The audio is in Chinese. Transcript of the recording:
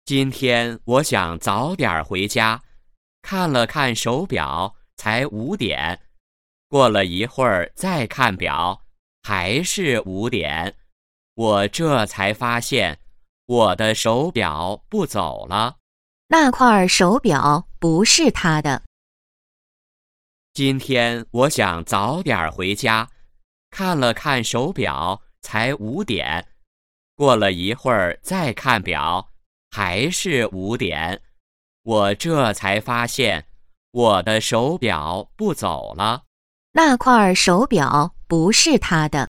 今天我想早点回家，看了看手表，才5点。过了一会儿再看表，还是5点。我这才发现，我的手表不走了。 那块手表不是他的。 今天我想早点回家，看了看手表，才5点。过了一会儿再看表，还是5点。我这才发现，我的手表不走了。 那块手表不是他的。